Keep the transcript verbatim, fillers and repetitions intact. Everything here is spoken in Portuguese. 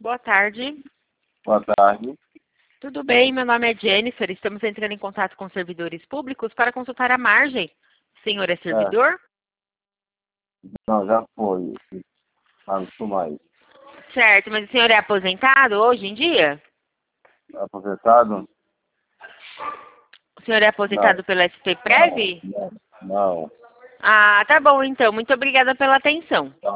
Boa tarde. Boa tarde. Tudo bem? Meu nome é Jennifer. Estamos entrando em contato com servidores públicos para consultar a margem. O senhor é servidor? É. Não, já foi. Ah, não sou mais. Certo, mas o senhor é aposentado hoje em dia? Aposentado? O senhor é aposentado Não. pela S P Prev? Não. Não. Ah, tá bom então. Muito obrigada pela atenção.